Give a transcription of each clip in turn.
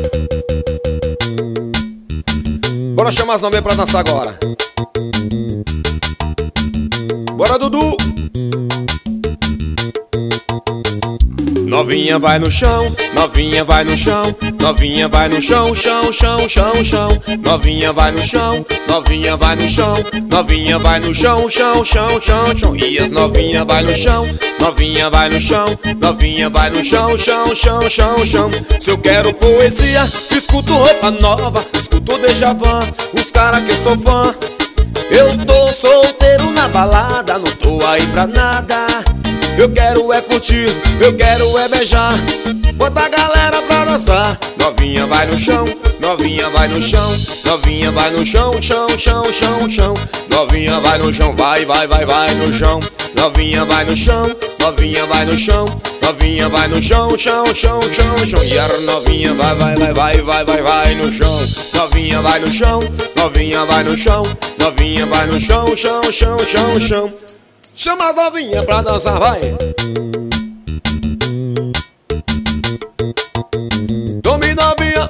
Bora chamar as novinhas pra dançar agora. Bora, Dudu! Novinha vai no chão, novinha vai no chão, novinha vai no chão, chão, chão, chão, chão. Novinha vai no chão, novinha vai no chão, novinha vai no chão, chão, chão, chão, chão. E as novinha vai no chão, novinha vai no chão, novinha vai no chão, chão, chão, chão, chão. Se eu quero poesia, escuto roupa nova, escuto Djavan, os cara que eu sou fã. Eu tô solteiro na balada, não tô aí pra nada. Eu quero é curtir, eu quero é beijar, bota a galera pra dançar. Novinha vai no chão, novinha vai no chão, novinha vai no chão, chão, chão, chão, chão. Novinha vai no chão, vai, vai, vai, vai no chão. Novinha vai no chão, novinha vai no chão, novinha vai no chão, chão, chão, chão, chão. E a novinha vai, vai, vai, vai, vai, vai, vai no chão. Novinha vai no chão, novinha vai no chão, novinha vai no chão, chão, chão, chão, chão. Chama as novinhas pra dançar, vai! Tome novinha!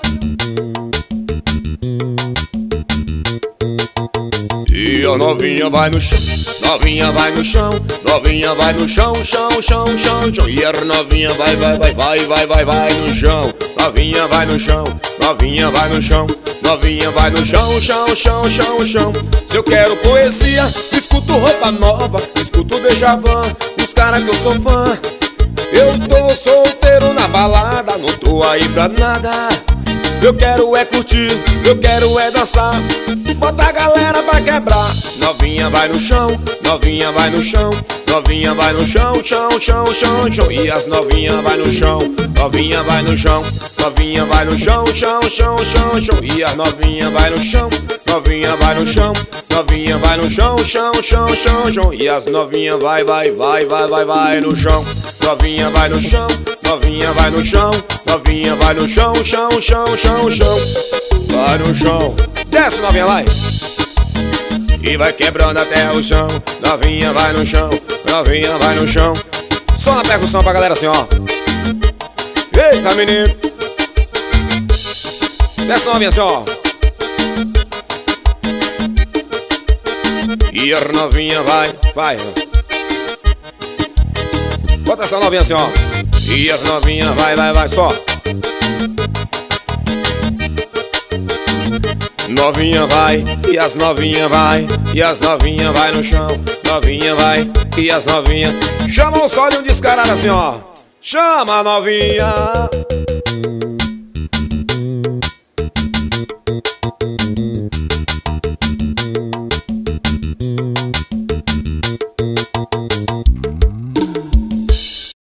E a novinha vai no chão, novinha vai no chão, novinha vai no chão, chão, chão, chão, chão. E a novinha vai, vai, vai, vai, vai, vai, vai no chão. Novinha vai no chão, novinha vai no chão, novinha vai no chão, chão, chão, chão, chão. Se eu quero poesia, escuto roupa nova, escuto Djavan, os cara que eu sou fã. Eu tô solteiro na balada, não tô aí pra nada. Eu quero é curtir, eu quero é dançar, bota a galera pra quebrar. Novinha vai no chão, novinha vai no chão, novinha vai no chão, chão, chão, chão, chão. E as novinha vai no chão, novinha vai no chão, novinha vai no chão, chão, chão, chão, chão. E as novinha vai no chão, novinha vai no chão, novinha vai no chão, chão, chão, chão, chão. E as novinha vai, vai, vai, vai, vai, vai no chão. Novinha vai no chão, novinha vai no chão, novinha vai no chão, chão, chão, chão, chão. Vai no chão, desce novinha, vai. E vai quebrando até o chão. Novinha vai no chão, novinha vai no chão. Só na percussão pra galera assim, ó. Eita menino. Desce novinha assim, ó. E a novinha vai, vai. Bota essa novinha assim, ó. E as novinha vai, vai, vai, só. Novinha vai, e as novinha vai, e as novinha vai no chão. Novinha vai, e as novinha. Chama os olhos descarados assim, ó. Chama a novinha.